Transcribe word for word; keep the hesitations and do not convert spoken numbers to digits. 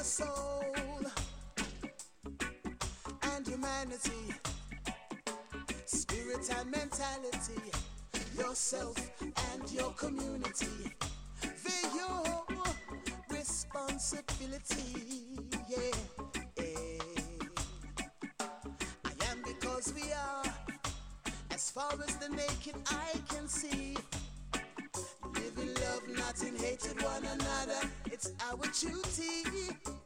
your soul and humanity, spirit and mentality, yourself and your community. They're your responsibility. Yeah, yeah. I am because we are, as far as the naked eye can see. Live in love, not in hatred one another. It's our duty.